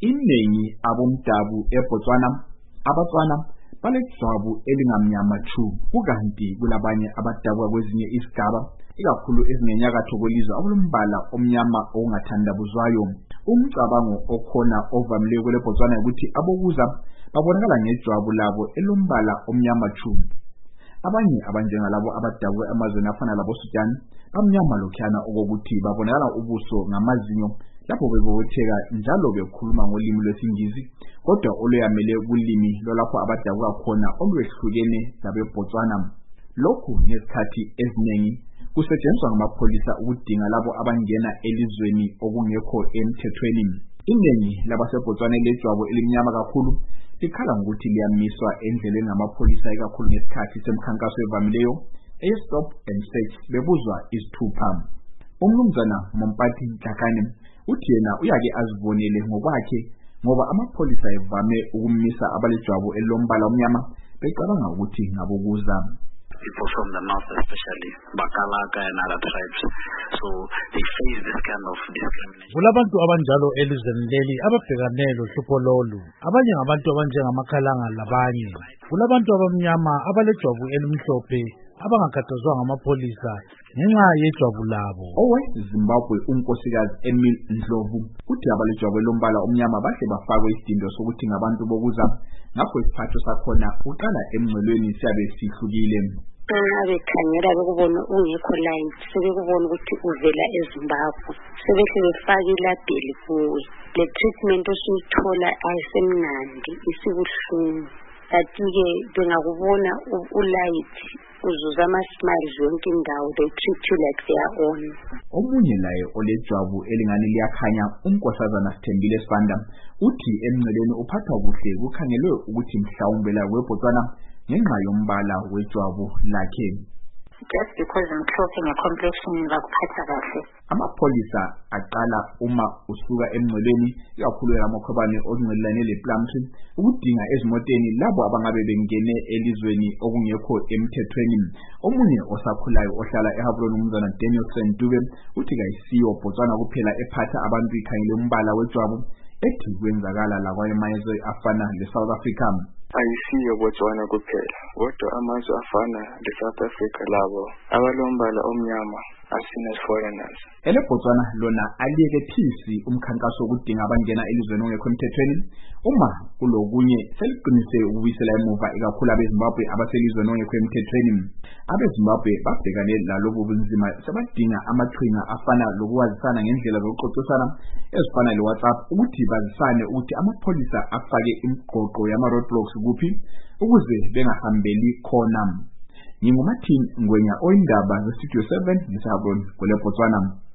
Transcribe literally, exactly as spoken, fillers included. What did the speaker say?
Iningi abomdabu eBotswana abatswana balejwabu elingamnyama chu kukanti kulabanye abadabuka kwezinye isigaba ikakhulu ezinenyakatho kwelizwe abulumbala omnyama ongathandabuzwayo. Umcabango okhona ovamile kweleBotswana ukuthi abokuza babonakala ngejwabu labo elombala omnyama chu. Abanye abanjengalabo abadabuka emazweni afana laboSudan bamnyama lokhana okokuthi babonakala ubuso ngamazinyo lapho bebobotheka njalo bekhuluma ngolimi lwesiNgisi kodwa oluyamele kulimi lolapho abadabuka khona olwehlukene labeBotswana. Lokhu ngesikhathi eziningi kusetshenziswa ngamapholisa ukudinga labo abangena elizweni okungekho emthethweni. Iningi labaseBotswana lejwabu elimnyama kakhulu likhala ngokuthi liyamiswa endleleni ngamapholisa ikakhulu ngesikhathi semkhankaso evamileyo e-stop and search bebuzwa isithupha. Umnumzana Mompati Nhlakane uthi yena uyake azibonele ngokwakhe ngoba amapholisa evame ukumisa abalejwabu elombala omnyama becabanga ukuthi ngabokuza. People from the north especially, Bakalaka and other tribes, so they face this kind of discrimination. Kulabantu abanjalo elizweni leli ababhekane lohlupho lolu, abanye ngabantu abanjengamakhalanga labanye. Kulabantu abamnyama abalejwabu elimhlophe abangakhathazwa ngamapholisa ngenxa yejwabu labo. Owe Zimbabwe unkosikazi Emil Ndlovu uthi abalejwabu elombala omnyama bahle bafakwe isidindo sokuthi ngabantu bokuza ngakho isiphatho sakhona uqala emngcelweni siyabe sihlukile. Abekhangela bekubona ungekho line sebekubona ukuthi uvela eZimbabwe sebehle befaka ilabheli kuwe. Le treatment osuyithola ayisemnandi isibuhlungu kanti-ke bengakubona ulight uzuza ama-smiles yonke indawo, they treat you like their own. Omunye laye olejwabu elingani liyakhanya unkosazana Sithembile Sibanda uthi emngceleni uphathwa kuhle kukhangelwe ukuthi mhlawumbe la kweBotswana ngenxa yombala wejwabu lakhe. Just because I'm clothing a complexion ngakuphatha kahle. Amapholisa aqala uma usuka emngceleni ikakhulu lamakhobane ongcelelane lePlumtree ukudinga ezimoteni labo abangabe bengene elizweni okungekho emthethweni. Omunye osakhulayo ohlala eHablon umzana Danielson Dube uthi kayisiyo Botswana kuphela ephatha abantu ikhangele umbala wejwabu ethi kwenzakala la kwamazwe afana leSouth Africa. Ayisiyo Botswana kuphela kodwa amazwe afana leSouth Africa labo abalombala omnyama asina foreigners. EleBotswana lona aliyeke phisi umkhankaso ukudinga abangena elizweni ongekho emthethweni uma kulokunye seliqinise ukubuyisela emuva ikakhulu abeZimbabwe abaselizweni ongekho emthethweni. AbeZimbabwe babhekane lalobu bunzima sebadinga amaqhinga afana lokuwazisana ngendlela zokuxoxisana ezifana leWhatsApp ukuthi bazisane ukuthi amapholisa afake imigoqo yama-roadblocks kuphi ukuze bengahambeli khona. NginguMartin Ngwenya oyindaba zeStudio seven ngeHablon kweleBotswana.